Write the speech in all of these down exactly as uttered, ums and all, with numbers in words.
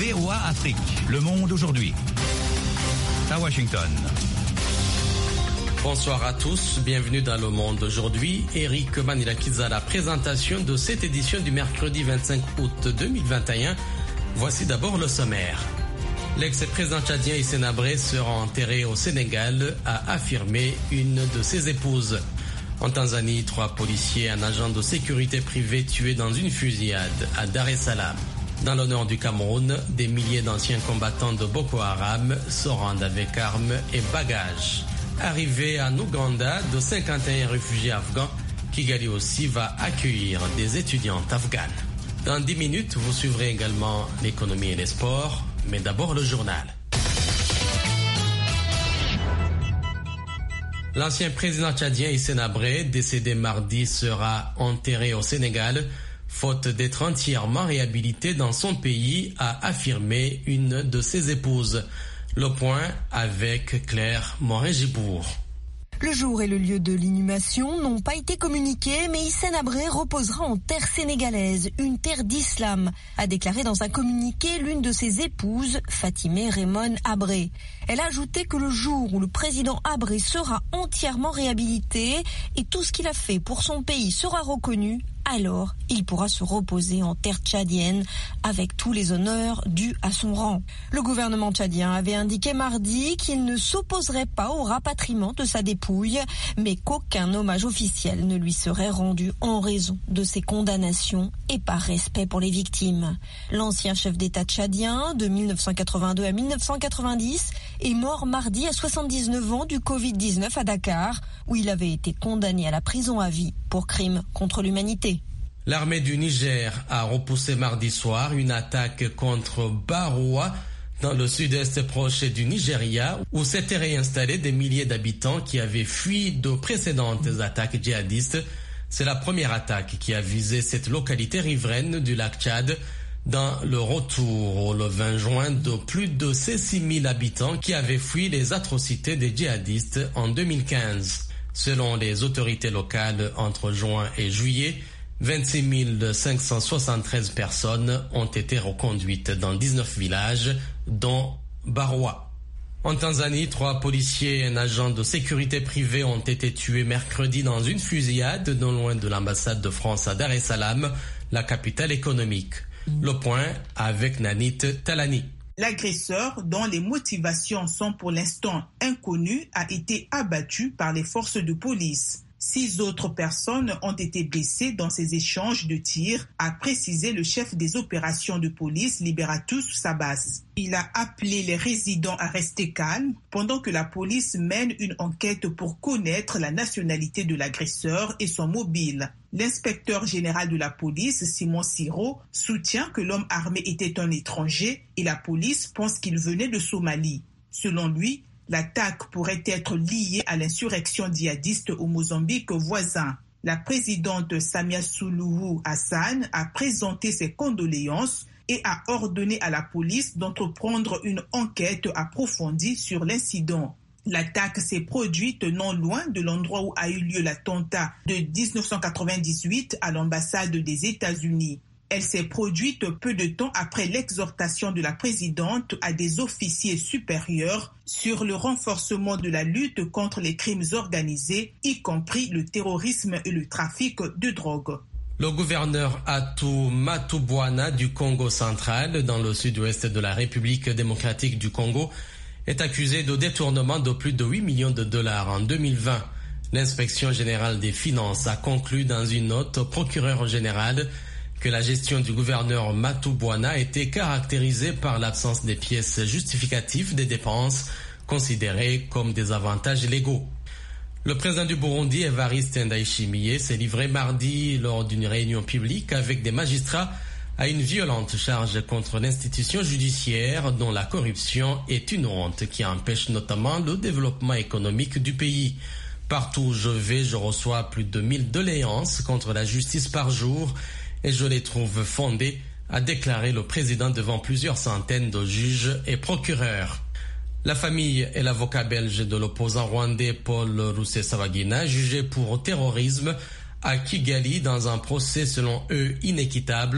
V O A Afrique, le monde aujourd'hui. À Washington. Bonsoir à tous, bienvenue dans le monde aujourd'hui. Eric Manilakiza à la présentation de cette édition du mercredi vingt-cinq août deux mille vingt et un. Voici d'abord le sommaire. L'ex-président tchadien Hissène Habré sera enterré au Sénégal, a affirmé une de ses épouses. En Tanzanie, trois policiers et un agent de sécurité privée tués dans une fusillade à Dar es Salaam. Dans le nord du Cameroun, des milliers d'anciens combattants de Boko Haram se rendent avec armes et bagages. Arrivé en Ouganda, de cinquante et un réfugiés afghans, Kigali aussi va accueillir des étudiantes afghanes. Dans dix minutes, vous suivrez également l'économie et les sports, mais d'abord le journal. L'ancien président tchadien Hissène Habré, décédé mardi, sera enterré au Sénégal, faute d'être entièrement réhabilité dans son pays, a affirmé une de ses épouses. Le point avec Claire Morin-Gibourg. Le jour et le lieu de l'inhumation n'ont pas été communiqués, mais Hissène Habré reposera en terre sénégalaise, une terre d'islam, a déclaré dans un communiqué l'une de ses épouses, Fatimé Raymond Habré. Elle a ajouté que le jour où le président Habré sera entièrement réhabilité et tout ce qu'il a fait pour son pays sera reconnu, alors il pourra se reposer en terre tchadienne avec tous les honneurs dus à son rang. Le gouvernement tchadien avait indiqué mardi qu'il ne s'opposerait pas au rapatriement de sa dépouille, mais qu'aucun hommage officiel ne lui serait rendu en raison de ses condamnations et par respect pour les victimes. L'ancien chef d'État tchadien, de mille neuf cent quatre-vingt-deux à mille neuf cent quatre-vingt-dix, est mort mardi à soixante-dix-neuf ans du covid dix-neuf à Dakar, où il avait été condamné à la prison à vie pour crimes contre l'humanité. L'armée du Niger a repoussé mardi soir une attaque contre Baroua, dans le sud-est proche du Nigeria, où s'étaient réinstallés des milliers d'habitants qui avaient fui de précédentes attaques djihadistes. C'est la première attaque qui a visé cette localité riveraine du lac Tchad, dans le retour le vingt juin de plus de six mille habitants qui avaient fui les atrocités des djihadistes en deux mille quinze. Selon les autorités locales, entre juin et juillet, vingt-six mille cinq cent soixante-treize personnes ont été reconduites dans dix-neuf villages, dont Baroua. En Tanzanie, trois policiers et un agent de sécurité privée ont été tués mercredi dans une fusillade non loin de l'ambassade de France à Dar es Salaam, la capitale économique. Le point avec Nanit Talani. L'agresseur, dont les motivations sont pour l'instant inconnues, a été abattu par les forces de police. Six autres personnes ont été blessées dans ces échanges de tirs, a précisé le chef des opérations de police Liberatus Sabas. Il a appelé les résidents à rester calmes pendant que la police mène une enquête pour connaître la nationalité de l'agresseur et son mobile. L'inspecteur général de la police, Simon Siro, soutient que l'homme armé était un étranger et la police pense qu'il venait de Somalie. Selon lui, l'attaque pourrait être liée à l'insurrection djihadiste au Mozambique voisin. La présidente Samia Suluhu Hassan a présenté ses condoléances et a ordonné à la police d'entreprendre une enquête approfondie sur l'incident. L'attaque s'est produite non loin de l'endroit où a eu lieu l'attentat de dix-neuf cent quatre-vingt-dix-huit à l'ambassade des États-Unis. Elle s'est produite peu de temps après l'exhortation de la présidente à des officiers supérieurs sur le renforcement de la lutte contre les crimes organisés, y compris le terrorisme et le trafic de drogue. Le gouverneur Atou Matubwana du Congo central, dans le sud-ouest de la République démocratique du Congo, est accusé de détournement de plus de huit millions de dollars en deux mille vingt. L'inspection générale des finances a conclu dans une note au procureur général que la gestion du gouverneur Matubwana était caractérisée par l'absence des pièces justificatives des dépenses considérées comme des avantages légaux. Le président du Burundi, Evariste Ndayishimiye, s'est livré mardi lors d'une réunion publique avec des magistrats à une violente charge contre l'institution judiciaire dont la corruption est une honte qui empêche notamment le développement économique du pays. Partout où je vais, je reçois plus de mille doléances contre la justice par jour et je les trouve fondées, a déclaré le président devant plusieurs centaines de juges et procureurs. La famille et l'avocat belge de l'opposant rwandais Paul Rusesabagina, jugé pour terrorisme à Kigali dans un procès selon eux inéquitable,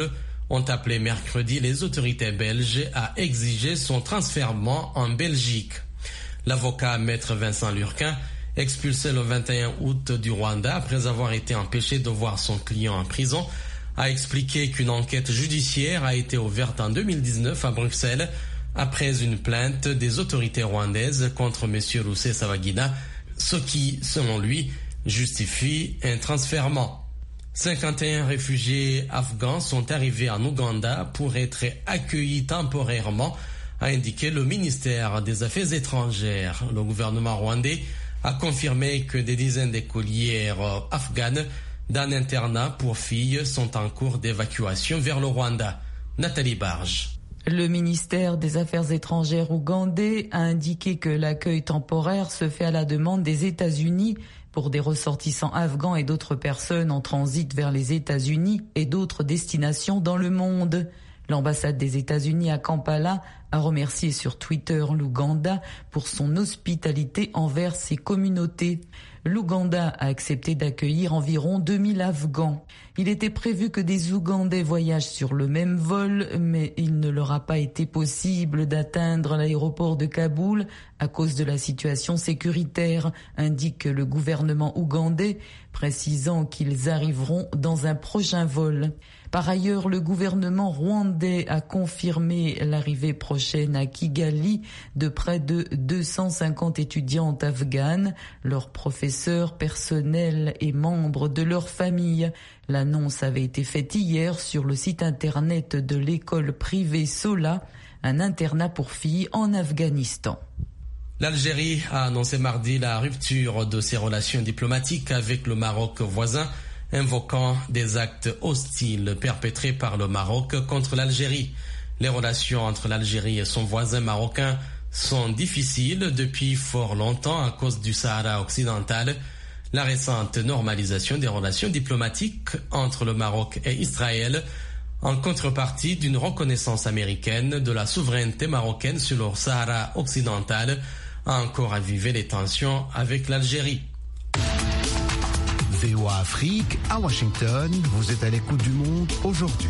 ont appelé mercredi les autorités belges à exiger son transfèrement en Belgique. L'avocat maître Vincent Lurquin, expulsé le vingt et un août du Rwanda après avoir été empêché de voir son client en prison, a expliqué qu'une enquête judiciaire a été ouverte en deux mille dix-neuf à Bruxelles après une plainte des autorités rwandaises contre M. Rusesabagina, ce qui, selon lui, justifie un transfèrement. cinquante et un réfugiés afghans sont arrivés en Ouganda pour être accueillis temporairement, a indiqué le ministère des Affaires étrangères. Le gouvernement rwandais a confirmé que des dizaines d'écolières afghanes d'un internat pour filles sont en cours d'évacuation vers le Rwanda. Nathalie Barge. Le ministère des Affaires étrangères ougandais a indiqué que l'accueil temporaire se fait à la demande des États-Unis pour des ressortissants afghans et d'autres personnes en transit vers les États-Unis et d'autres destinations dans le monde. L'ambassade des États-Unis à Kampala a remercié sur Twitter l'Ouganda pour son hospitalité envers ses communautés. L'Ouganda a accepté d'accueillir environ deux mille Afghans. Il était prévu que des Ougandais voyagent sur le même vol, mais il ne leur a pas été possible d'atteindre l'aéroport de Kaboul à cause de la situation sécuritaire, indique le gouvernement ougandais, précisant qu'ils arriveront dans un prochain vol. Par ailleurs, le gouvernement rwandais a confirmé l'arrivée prochaine à Kigali de près de deux cent cinquante étudiantes afghanes, leurs professeurs, personnels et membres de leur famille. L'annonce avait été faite hier sur le site internet de l'école privée Sola, un internat pour filles en Afghanistan. L'Algérie a annoncé mardi la rupture de ses relations diplomatiques avec le Maroc voisin, invoquant des actes hostiles perpétrés par le Maroc contre l'Algérie. Les relations entre l'Algérie et son voisin marocain sont difficiles depuis fort longtemps à cause du Sahara occidental. La récente normalisation des relations diplomatiques entre le Maroc et Israël, en contrepartie d'une reconnaissance américaine de la souveraineté marocaine sur le Sahara occidental, a encore avivé les tensions avec l'Algérie. V O A Afrique, à Washington, vous êtes à l'écoute du monde aujourd'hui.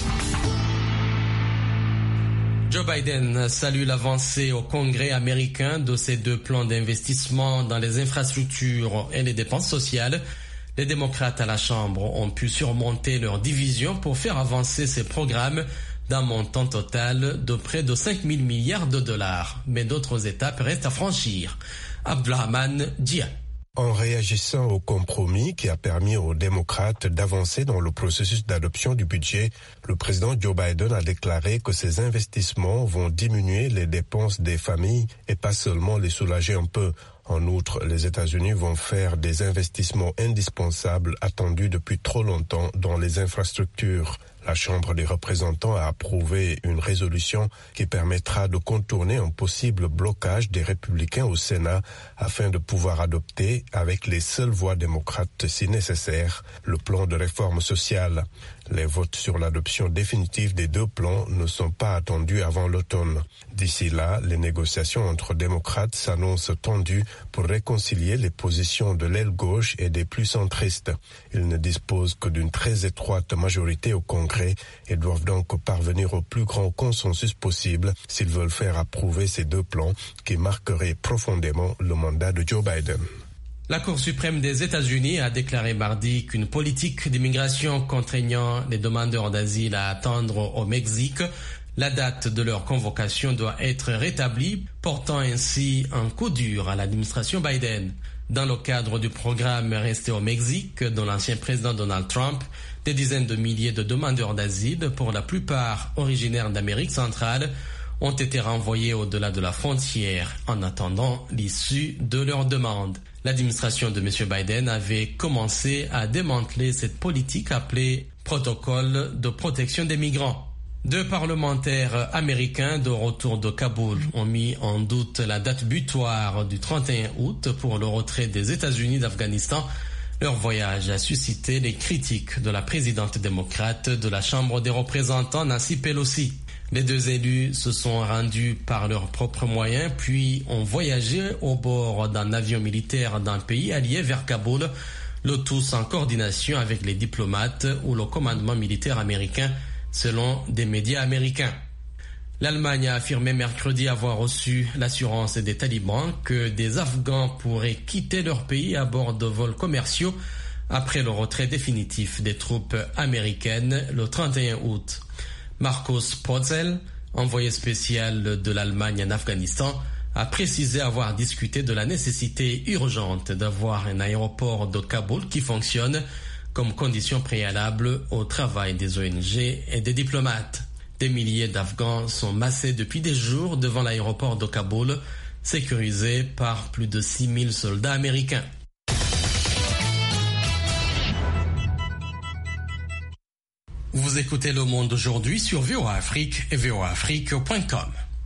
Joe Biden salue l'avancée au Congrès américain de ses deux plans d'investissement dans les infrastructures et les dépenses sociales. Les démocrates à la Chambre ont pu surmonter leur division pour faire avancer ces programmes d'un montant total de près de cinq mille milliards de dollars. Mais d'autres étapes restent à franchir. Abdelrahman Dia. En réagissant au compromis qui a permis aux démocrates d'avancer dans le processus d'adoption du budget, le président Joe Biden a déclaré que ces investissements vont diminuer les dépenses des familles et pas seulement les soulager un peu. En outre, les États-Unis vont faire des investissements indispensables attendus depuis trop longtemps dans les infrastructures. La Chambre des représentants a approuvé une résolution qui permettra de contourner un possible blocage des républicains au Sénat afin de pouvoir adopter, avec les seules voix démocrates si nécessaire, le plan de réforme sociale. Les votes sur l'adoption définitive des deux plans ne sont pas attendus avant l'automne. D'ici là, les négociations entre démocrates s'annoncent tendues pour réconcilier les positions de l'aile gauche et des plus centristes. Ils ne disposent que d'une très étroite majorité au Congrès et doivent donc parvenir au plus grand consensus possible s'ils veulent faire approuver ces deux plans qui marqueraient profondément le mandat de Joe Biden. La Cour suprême des États-Unis a déclaré mardi qu'une politique d'immigration contraignant les demandeurs d'asile à attendre au Mexique, la date de leur convocation doit être rétablie, portant ainsi un coup dur à l'administration Biden. Dans le cadre du programme Rester au Mexique, dont l'ancien président Donald Trump, des dizaines de milliers de demandeurs d'asile, pour la plupart originaires d'Amérique centrale, ont été renvoyés au-delà de la frontière en attendant l'issue de leur demande. L'administration de M. Biden avait commencé à démanteler cette politique appelée protocole de protection des migrants. Deux parlementaires américains de retour de Kaboul ont mis en doute la date butoir du trente et un août pour le retrait des États-Unis d'Afghanistan. Leur voyage a suscité les critiques de la présidente démocrate de la Chambre des représentants, Nancy Pelosi. Les deux élus se sont rendus par leurs propres moyens, puis ont voyagé au bord d'un avion militaire d'un pays allié vers Kaboul, le tout en coordination avec les diplomates ou le commandement militaire américain, selon des médias américains. L'Allemagne a affirmé mercredi avoir reçu l'assurance des talibans que des Afghans pourraient quitter leur pays à bord de vols commerciaux après le retrait définitif des troupes américaines le trente et un août. Markus Potzel, envoyé spécial de l'Allemagne en Afghanistan, a précisé avoir discuté de la nécessité urgente d'avoir un aéroport de Kaboul qui fonctionne comme condition préalable au travail des O N G et des diplomates. Des milliers d'Afghans sont massés depuis des jours devant l'aéroport de Kaboul, sécurisé par plus de six mille soldats américains. Vous écoutez Le Monde aujourd'hui sur V O A Afrique et V O A Afrique point com.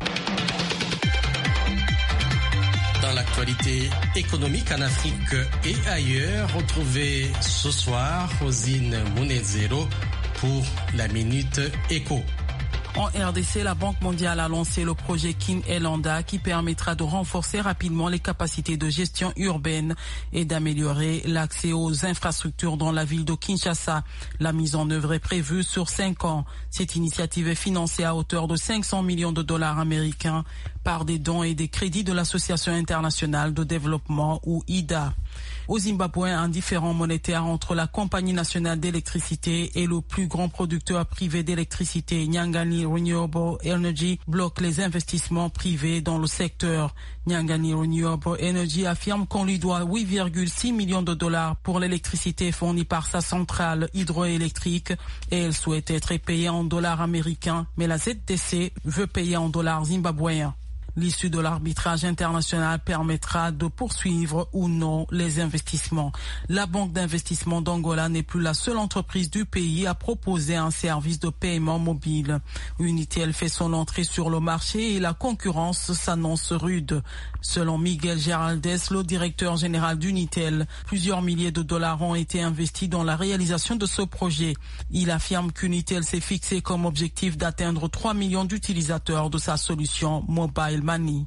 Dans l'actualité économique en Afrique et ailleurs, retrouvez ce soir Rosine Munezero pour la Minute Éco. En R D C, la Banque mondiale a lancé le projet Kin Elanda qui permettra de renforcer rapidement les capacités de gestion urbaine et d'améliorer l'accès aux infrastructures dans la ville de Kinshasa. La mise en œuvre est prévue sur cinq ans. Cette initiative est financée à hauteur de cinq cents millions de dollars américains par des dons et des crédits de l'Association internationale de développement ou I D A. Au Zimbabwe, un différend monétaire entre la Compagnie nationale d'électricité et le plus grand producteur privé d'électricité, Nyangani Renewable Energy, bloque les investissements privés dans le secteur. Nyangani Renewable Energy affirme qu'on lui doit huit virgule six millions de dollars pour l'électricité fournie par sa centrale hydroélectrique et elle souhaite être payée en dollars américains, mais la Z D C veut payer en dollars zimbabwéens. L'issue de l'arbitrage international permettra de poursuivre ou non les investissements. La Banque d'investissement d'Angola n'est plus la seule entreprise du pays à proposer un service de paiement mobile. Unitel fait son entrée sur le marché et la concurrence s'annonce rude. Selon Miguel Geraldes, le directeur général d'Unitel, plusieurs milliers de dollars ont été investis dans la réalisation de ce projet. Il affirme qu'Unitel s'est fixé comme objectif d'atteindre trois millions d'utilisateurs de sa solution Mobile Money.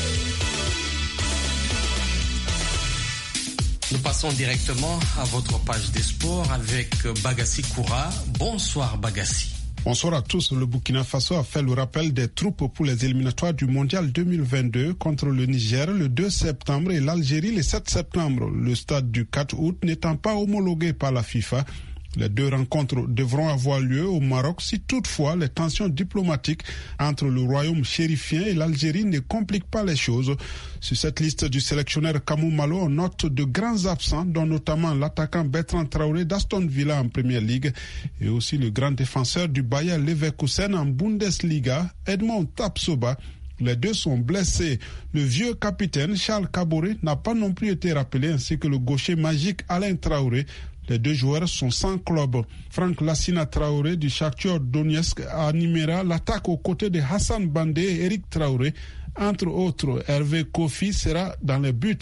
Nous passons directement à votre page des sports avec Bagassi Koura. Bonsoir Bagassi. Bonsoir à tous. Le Burkina Faso a fait le rappel des troupes pour les éliminatoires du Mondial deux mille vingt-deux contre le Niger le deux septembre et l'Algérie le sept septembre. Le stade du quatre août n'étant pas homologué par la FIFA. Les deux rencontres devront avoir lieu au Maroc si toutefois les tensions diplomatiques entre le royaume chérifien et l'Algérie ne compliquent pas les choses. Sur cette liste du sélectionneur Kamou Malo, on note de grands absents, dont notamment l'attaquant Bertrand Traoré d'Aston Villa en Première Ligue et aussi le grand défenseur du Bayer Leverkusen en Bundesliga, Edmond Tapsoba. Les deux sont blessés. Le vieux capitaine Charles Kaboré n'a pas non plus été rappelé, ainsi que le gaucher magique Alain Traoré. Les deux joueurs sont sans club. Franck Lassina Traoré du Shakhtar Donetsk animera l'attaque aux côtés de Hassan Bandé et Eric Traoré. Entre autres, Hervé Kofi sera dans les buts.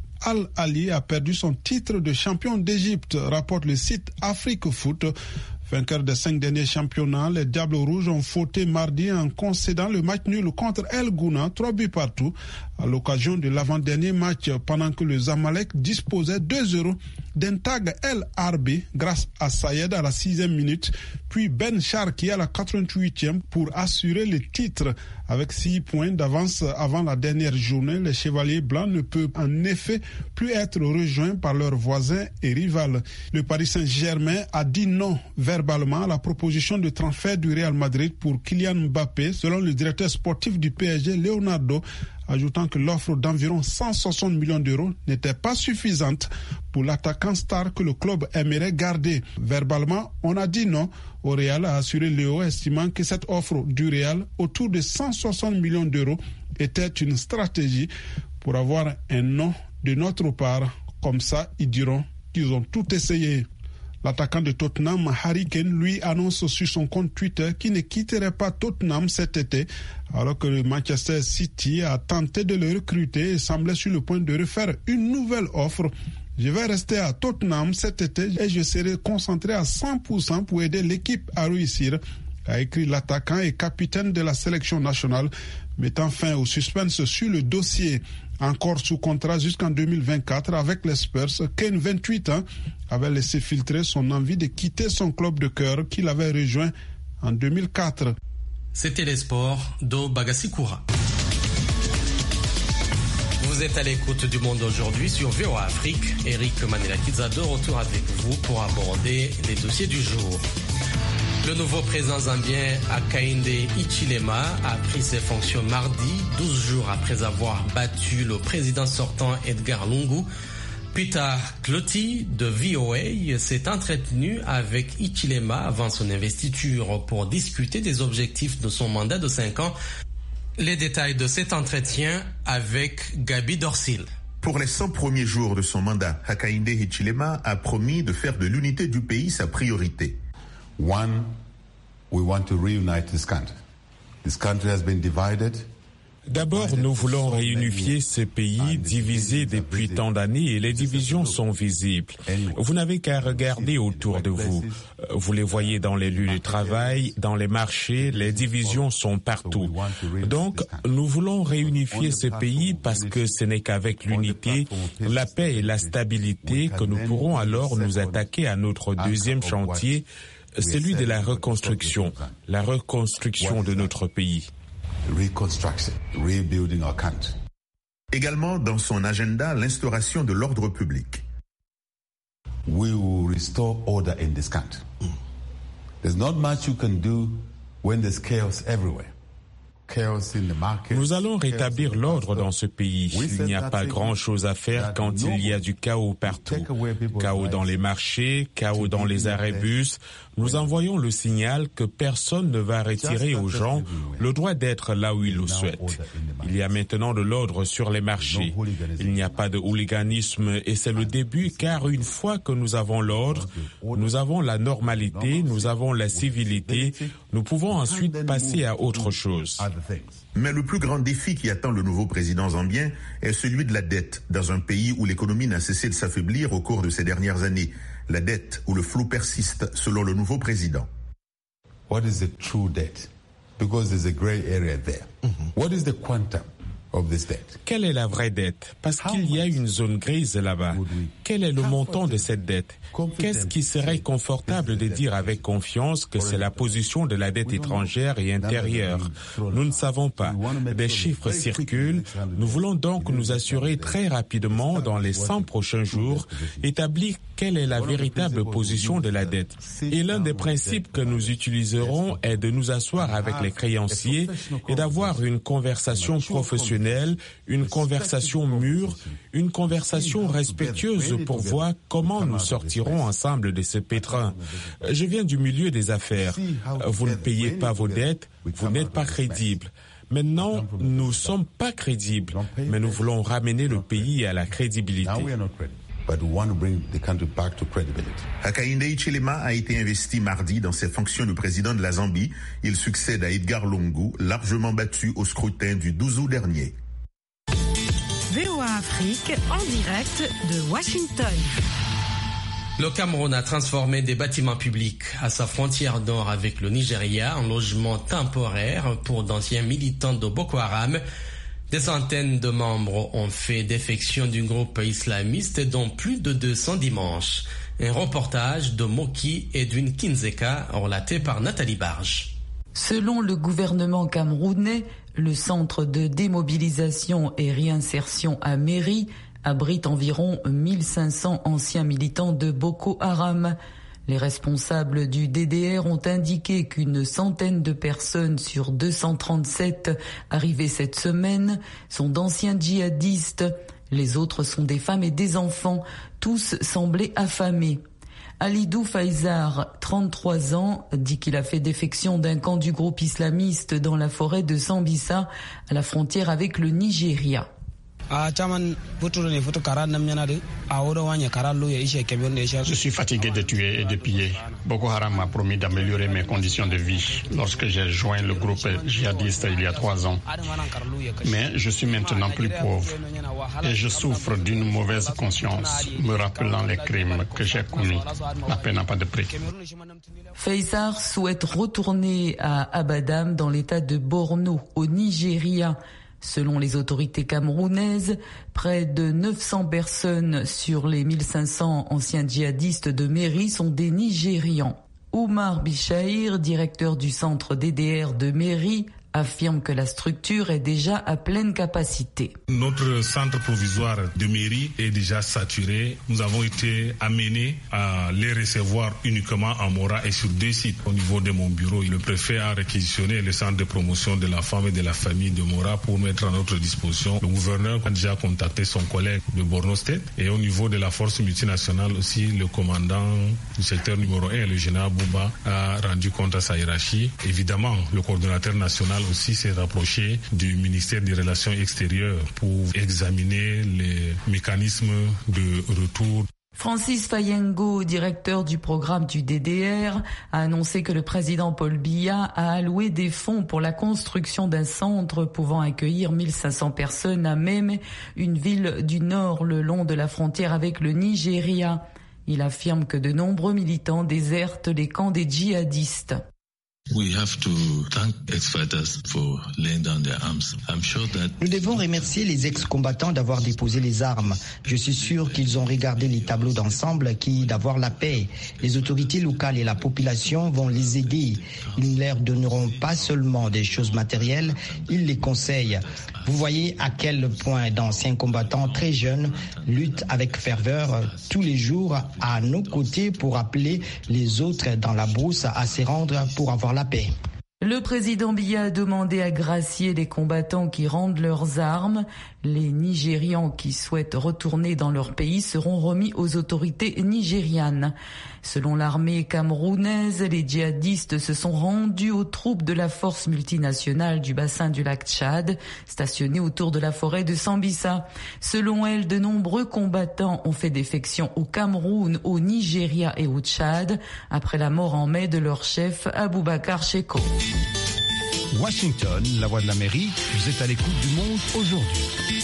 Al Ali a perdu son titre de champion d'Égypte, rapporte le site Afrique Foot. Vainqueur des cinq derniers championnats, les Diables Rouges ont fauté mardi en concédant le match nul contre El Gouna, trois buts partout, à l'occasion de l'avant-dernier match, pendant que le Zamalek disposait deux zéro d'un tag El Arbi grâce à Sayed à la sixième minute, puis Ben Charki à la quatre-vingt-huitième pour assurer le titre. Avec six points d'avance avant la dernière journée, les Chevaliers Blancs ne peuvent en effet plus être rejoints par leurs voisins et rivales. Le Paris Saint-Germain a dit non verbalement à la proposition de transfert du Real Madrid pour Kylian Mbappé, selon le directeur sportif du P S G, Leonardo, ajoutant que l'offre d'environ cent soixante millions d'euros n'était pas suffisante pour l'attaquant star que le club aimerait garder. Verbalement, on a dit non au Real, a assuré Léo, estimant que cette offre du Real, autour de cent soixante millions d'euros, était une stratégie pour avoir un non de notre part. Comme ça, ils diront qu'ils ont tout essayé. L'attaquant de Tottenham, Harry Kane, lui annonce sur son compte Twitter qu'il ne quitterait pas Tottenham cet été, alors que le Manchester City a tenté de le recruter et semblait sur le point de refaire une nouvelle offre. Je vais rester à Tottenham cet été et je serai concentré à cent pour cent pour aider l'équipe à réussir, a écrit l'attaquant et capitaine de la sélection nationale, mettant fin au suspense sur le dossier. Encore sous contrat jusqu'en deux mille vingt-quatre avec les Spurs, Kane, vingt-huit ans, avait laissé filtrer son envie de quitter son club de cœur qu'il avait rejoint en deux mille quatre. C'était les sports d'O Bagasikura. Vous êtes à l'écoute du Monde aujourd'hui sur V O A Afrique. Eric Manela-Kiza de retour avec vous pour aborder les dossiers du jour. Le nouveau président zambien Hakainde Hichilema a pris ses fonctions mardi, douze jours après avoir battu le président sortant Edgar Lungu. Peter Cloty de V O A s'est entretenu avec Hichilema avant son investiture pour discuter des objectifs de son mandat de cinq ans. Les détails de cet entretien avec Gabi Dorsil. Pour les cent premiers jours de son mandat, Hakainde Hichilema a promis de faire de l'unité du pays sa priorité. One, we want to reunite this country. This country has been divided. D'abord, nous voulons réunifier ce pays divisé depuis tant d'années et les divisions sont visibles. Vous n'avez qu'à regarder autour de vous. Vous les voyez dans les lieux de travail, dans les marchés, les divisions sont partout. Donc, nous voulons réunifier ce pays parce que ce n'est qu'avec l'unité, la paix et la stabilité que nous pourrons alors nous attaquer à notre deuxième chantier, celui de la reconstruction, la reconstruction de notre pays. Reconstruction, rebuilding our country. Également dans son agenda, l'instauration de l'ordre public. We will restore order in this country. There's not much you can do when there's chaos everywhere. Nous allons rétablir l'ordre dans ce pays. Il n'y a pas grand-chose à faire quand il y a du chaos partout. Chaos dans les marchés, chaos dans les arrêts bus. Nous envoyons le signal que personne ne va retirer aux gens le droit d'être là où ils le souhaitent. Il y a maintenant de l'ordre sur les marchés. Il n'y a pas de hooliganisme et c'est le début car une fois que nous avons l'ordre, nous avons la normalité, nous avons la civilité, nous pouvons ensuite passer à autre chose. Mais le plus grand défi qui attend le nouveau président zambien est celui de la dette, dans un pays où l'économie n'a cessé de s'affaiblir au cours de ces dernières années. La dette où le flou persiste, selon le nouveau président. What is the true debt? Because there's a gray area there. Mm-hmm. What is the quantum of this debt? Quelle est la vraie dette? Parce qu'il y a une zone grise là-bas. Quel est le montant de cette dette? Qu'est-ce qui serait confortable de dire avec confiance que c'est la position de la dette étrangère et intérieure? Nous ne savons pas. Des chiffres circulent. Nous voulons donc nous assurer très rapidement, dans les cent prochains jours, établir quelle est la véritable position de la dette. Et l'un des principes que nous utiliserons est de nous asseoir avec les créanciers et d'avoir une conversation professionnelle, une conversation mûre, une conversation respectueuse pour voir comment nous sortirons ensemble de ce pétrin. Je viens du milieu des affaires. Vous ne payez pas vos dettes, vous n'êtes pas crédible. Maintenant, nous ne sommes pas crédibles, mais nous voulons ramener le pays à la crédibilité. But we want to bring the country back to credibility. Hakainde Hichilema a été investi mardi dans ses fonctions de président de la Zambie. Il succède à Edgar Lungu, largement battu au scrutin du douze août dernier. V O A Afrique, en direct de Washington. Le Cameroun a transformé des bâtiments publics à sa frontière nord avec le Nigeria en logement temporaire pour d'anciens militants de Boko Haram. Des centaines de membres ont fait défection du groupe islamiste, dont plus de deux cents dimanche. Un reportage de Moki Edwin Kinzeka, relaté par Nathalie Barge. Selon le gouvernement camerounais, le centre de démobilisation et réinsertion à Méry abrite environ mille cinq cents anciens militants de Boko Haram. Les responsables du D D R ont indiqué qu'une centaine de personnes sur deux cent trente-sept arrivées cette semaine sont d'anciens djihadistes. Les autres sont des femmes et des enfants. Tous semblaient affamés. Alidou Faizar, trente-trois ans, dit qu'il a fait défection d'un camp du groupe islamiste dans la forêt de Sambisa, à la frontière avec le Nigeria. Je suis fatigué de tuer et de piller. Boko Haram m'a promis d'améliorer mes conditions de vie lorsque j'ai joint le groupe djihadiste il y a trois ans. Mais je suis maintenant plus pauvre et je souffre d'une mauvaise conscience, me rappelant les crimes que j'ai commis. La paix n'a pas de prix. Faisar souhaite retourner à Abadam dans l'état de Borno, au Nigeria. Selon les autorités camerounaises, près de neuf cents personnes sur les mille cinq cents anciens djihadistes de Méry sont des Nigérians. Oumar Bichahir, directeur du centre D D R de Méry, affirme que la structure est déjà à pleine capacité. Notre centre provisoire de Méry est déjà saturé. Nous avons été amenés à les recevoir uniquement à Mora et sur deux sites. Au niveau de mon bureau, le préfet a réquisitionné le centre de promotion de la femme et de la famille de Mora pour mettre à notre disposition. Le gouverneur a déjà contacté son collègue de Borno State. Et au niveau de la force multinationale aussi, le commandant du secteur numéro un, le général Bouba, a rendu compte à sa hiérarchie. Évidemment, le coordonnateur national aussi s'est rapproché du ministère des Relations extérieures pour examiner les mécanismes de retour. Francis Fayengo, directeur du programme du D D R, a annoncé que le président Paul Biya a alloué des fonds pour la construction d'un centre pouvant accueillir mille cinq cents personnes à Meme, une ville du nord le long de la frontière avec le Nigeria. Il affirme que de nombreux militants désertent les camps des djihadistes. We have to thank ex-fighters for laying down their arms. I'm sure that... Nous devons remercier les ex-combattants d'avoir déposé les armes. Je suis sûr qu'ils ont regardé les tableaux d'ensemble qui d'avoir la paix. Les autorités locales et la population vont les aider. Ils ne leur donneront pas seulement des choses matérielles, ils les conseillent. Vous voyez à quel point d'anciens combattants très jeunes luttent avec ferveur tous les jours à nos côtés pour appeler les autres dans la brousse à se rendre pour avoir la paix. Le président Biya a demandé à gracier les combattants qui rendent leurs armes. Les Nigérians qui souhaitent retourner dans leur pays seront remis aux autorités nigérianes. Selon l'armée camerounaise, les djihadistes se sont rendus aux troupes de la force multinationale du bassin du lac Tchad, stationnées autour de la forêt de Sambisa. Selon elle, de nombreux combattants ont fait défection au Cameroun, au Nigeria et au Tchad, après la mort en mai de leur chef Aboubakar Sheko. Washington, la voix de l'Amérique, vous êtes à l'écoute du monde aujourd'hui.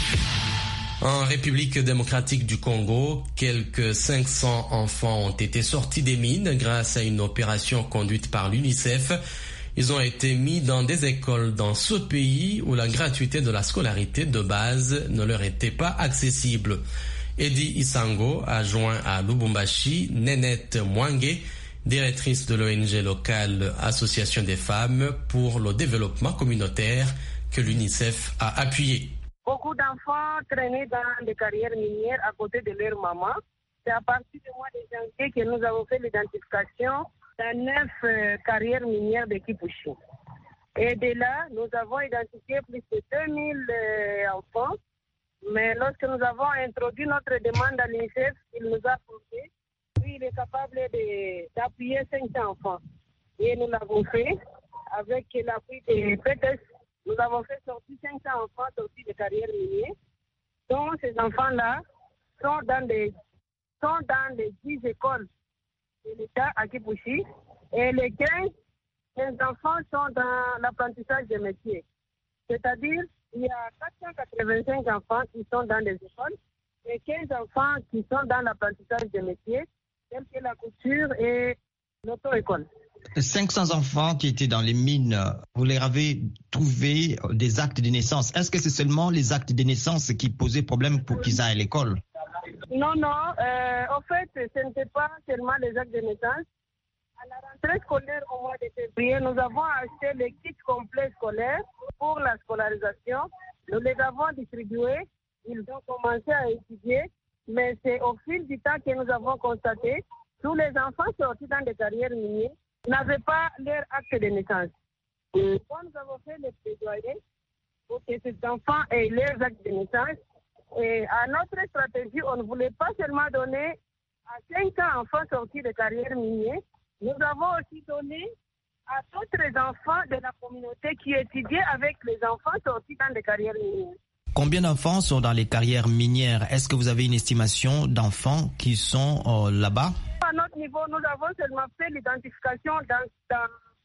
En République démocratique du Congo, quelques cinq cents enfants ont été sortis des mines grâce à une opération conduite par l'UNICEF. Ils ont été mis dans des écoles dans ce pays où la gratuité de la scolarité de base ne leur était pas accessible. Eddie Isango a joint à Lubumbashi Nénette Mwange, directrice de l'O N G locale Association des femmes pour le développement communautaire que l'UNICEF a appuyé. Beaucoup d'enfants traînaient dans des carrières minières à côté de leur maman. C'est à partir du mois de janvier que nous avons fait l'identification dans neuf euh, carrières minières de Kipushi. Et de là, nous avons identifié plus de deux mille euh, enfants. Mais lorsque nous avons introduit notre demande à l'UNICEF, il nous a approuvé. Lui, il est capable de, d'appuyer cinq cents enfants. Et nous l'avons fait avec l'appui des P T S. Nous avons fait sortir cinq cents enfants sortis de carrières minières. Donc, ces enfants-là sont dans des, sont dans les dix écoles de l'État à Kipushi. Et les quinze, quinze enfants sont dans l'apprentissage des métiers. C'est-à-dire, il y a quatre cent quatre-vingt-cinq enfants qui sont dans les écoles et quinze enfants qui sont dans l'apprentissage des métiers, tels que la couture et l'auto-école. cinq cents enfants qui étaient dans les mines, vous leur avez trouvé des actes de naissance. Est-ce que c'est seulement les actes de naissance qui posaient problème pour qu'ils aillent à l'école? Non, non. Euh, en fait, ce n'était pas seulement les actes de naissance. À la rentrée scolaire au mois de février, nous avons acheté les kits complets scolaires pour la scolarisation. Nous les avons distribués. Ils ont commencé à étudier. Mais c'est au fil du temps que nous avons constaté que tous les enfants sortis dans des carrières minières n'avaient pas leur acte de naissance. Et quand nous avons fait les plaidoyers pour que ces enfants aient leurs actes de naissance, et à notre stratégie, on ne voulait pas seulement donner à cinq cents enfants sortis de carrières minières, nous avons aussi donné à d'autres enfants de la communauté qui étudiaient avec les enfants sortis dans des carrières minières. Combien d'enfants sont dans les carrières minières? Est-ce que vous avez une estimation d'enfants qui sont euh, là-bas? À notre niveau, nous avons seulement fait l'identification dans, dans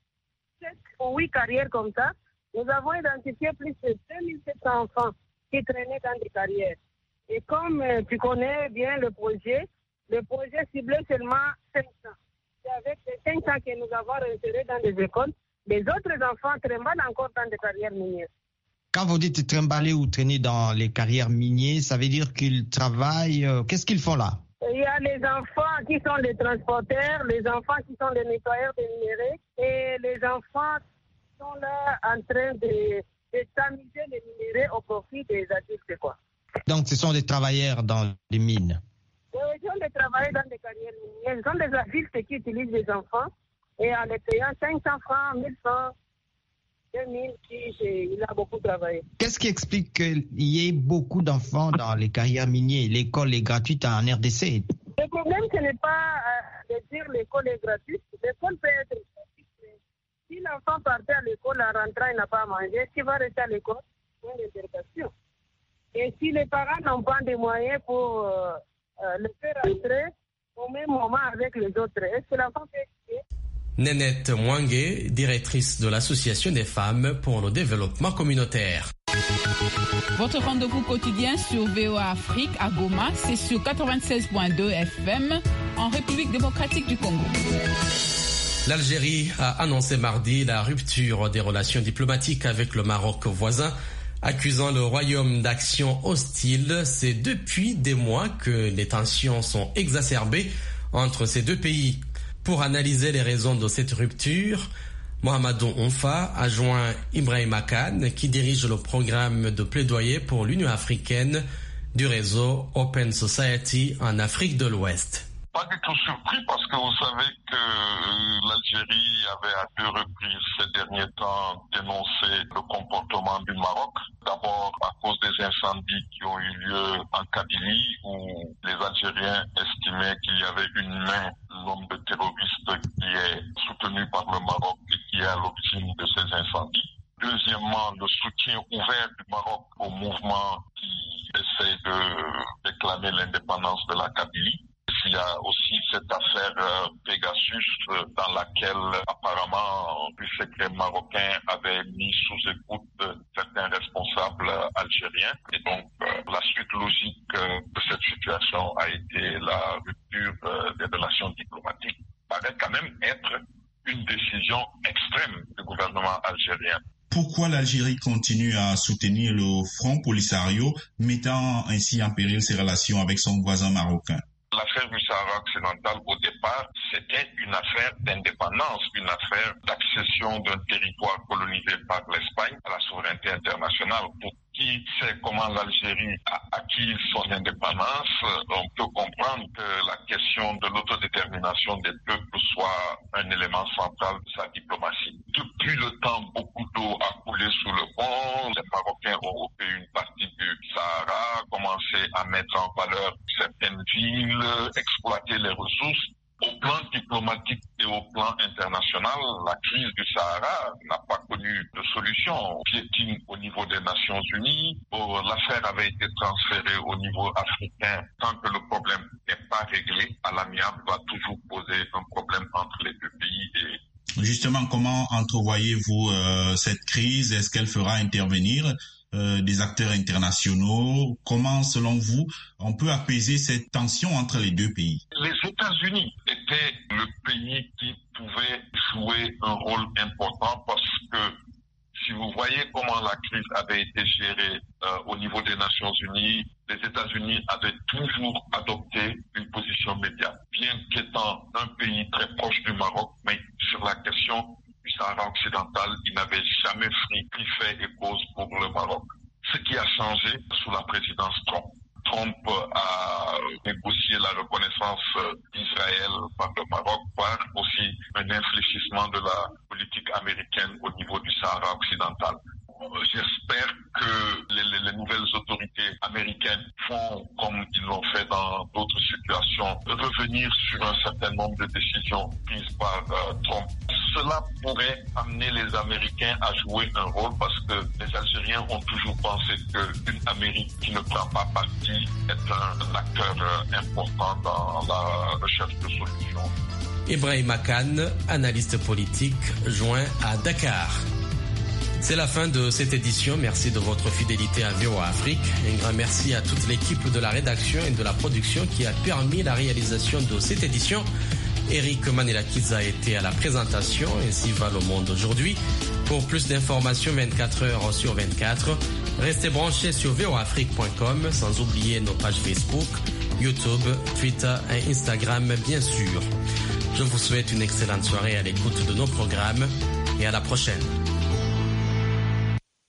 sept ou huit carrières comme ça. Nous avons identifié plus de deux mille sept cents enfants qui traînaient dans des carrières. Et comme euh, tu connais bien le projet, le projet ciblait seulement cinq cents. C'est avec les cinq cents que nous avons réinséré dans des écoles. Les autres enfants traînent encore dans des carrières minières. Quand vous dites trimballer ou traîner dans les carrières minières, ça veut dire qu'ils travaillent. Euh, qu'est-ce qu'ils font là? Il y a les enfants qui sont les transporteurs, les enfants qui sont les nettoyeurs des minéraux et les enfants qui sont là en train de, de tamiser les minéraux au profit des adultes, quoi. Donc ce sont des travailleurs dans les mines. Oui, ce sont des travailleurs dans des carrières minières. Ce sont des adultes qui utilisent les enfants et en les payant cinq cents francs, mille francs, deux mille, il a beaucoup travaillé. Qu'est-ce qui explique qu'il y ait beaucoup d'enfants dans les carrières minières? L'école est gratuite en R D C. Le problème, ce n'est pas euh, de dire l'école est gratuite. L'école peut être gratuite. Mais si l'enfant partait à l'école, en rentrant, il n'a pas à manger, est-ce qu'il va rester à l'école? C'est une interrogation. Et si les parents n'ont pas de moyens pour euh, euh, le faire rentrer au même moment avec les autres, est-ce que l'enfant peut étudier? Nénette Mwangue, directrice de l'Association des femmes pour le développement communautaire. Votre rendez-vous quotidien sur V O A Afrique à Goma, c'est sur quatre-vingt-seize point deux F M en République démocratique du Congo. L'Algérie a annoncé mardi la rupture des relations diplomatiques avec le Maroc voisin, accusant le royaume d'actions hostiles. C'est depuis des mois que les tensions sont exacerbées entre ces deux pays. Pour analyser les raisons de cette rupture, Mohamedou Onfa a joint Ibrahima Kane, qui dirige le programme de plaidoyer pour l'Union africaine du réseau Open Society en Afrique de l'Ouest. Pas du tout surpris parce que vous savez que l'Algérie avait à deux reprises ces derniers temps dénoncé le comportement du Maroc. D'abord à cause des incendies qui ont eu lieu en Kabylie où les Algériens estimaient qu'il y avait une main, l'homme de terroriste qui est soutenu par le Maroc et qui est à l'origine de ces incendies. Deuxièmement, le soutien ouvert du Maroc au mouvement qui essaie de réclamer l'indépendance de la Kabylie. Il y a aussi cette affaire euh, Pegasus euh, dans laquelle apparemment le secret marocain avait mis sous écoute euh, certains responsables euh, algériens. Et donc euh, la suite logique euh, de cette situation a été la rupture euh, des relations diplomatiques. Ça paraît quand même être une décision extrême du gouvernement algérien. Pourquoi l'Algérie continue à soutenir le Front Polisario, mettant ainsi en péril ses relations avec son voisin marocain? L'affaire du Sahara occidental, au départ, c'était une affaire d'indépendance, une affaire d'accession d'un territoire colonisé par l'Espagne à la souveraineté internationale. Pour qui sait comment l'Algérie a acquis son indépendance, on peut comprendre que la question de l'autodétermination des peuples soit un élément central de sa diplomatie. Depuis le temps, beaucoup d'eau a coulé sous le pont. Les Marocains ont occupé une partie du Sahara, commencé à mettre en valeur certaines villes, exploiter les ressources. Au plan diplomatique et au plan international, la crise du Sahara n'a pas connu de solution. Piétine au niveau des Nations Unies, l'affaire avait été transférée au niveau africain. Tant que le problème n'est pas réglé, à l'amiable va toujours poser un problème entre les deux pays. Et justement, comment entrevoyez-vous euh, cette crise? Est-ce qu'elle fera intervenir euh, des acteurs internationaux? Comment, selon vous, on peut apaiser cette tension entre les deux pays? Les États-Unis étaient le pays qui pouvait jouer un rôle important parce que si vous voyez comment la crise avait été gérée euh, au niveau des Nations Unies, les États-Unis avaient toujours adopté une position médiane, bien qu'étant un pays très proche du Maroc, mais sur la question du Sahara occidental, ils n'avaient jamais pris fait et cause pour le Maroc. Ce qui a changé sous la présidence Trump. Trump a négocié la reconnaissance d'Israël par le Maroc, par aussi un infléchissement de la politique américaine au niveau du Sahara occidental. J'espère que les, les, les nouvelles autorités américaines font, comme ils l'ont fait dans d'autres situations, revenir sur un certain nombre de décisions prises par euh, Trump. Cela pourrait amener les Américains à jouer un rôle parce que les Algériens ont toujours pensé qu'une Amérique qui ne prend pas parti est un, un acteur euh, important dans la recherche de solutions. Ibrahima Kane, analyste politique, joint à Dakar. C'est la fin de cette édition. Merci de votre fidélité à V O A Afrique. Un grand merci à toute l'équipe de la rédaction et de la production qui a permis la réalisation de cette édition. Eric Manelakiz a été à la présentation, ainsi va le monde aujourd'hui. Pour plus d'informations vingt-quatre heures sur vingt-quatre, restez branchés sur v o afrique point com, sans oublier nos pages Facebook, YouTube, Twitter et Instagram bien sûr. Je vous souhaite une excellente soirée à l'écoute de nos programmes et à la prochaine.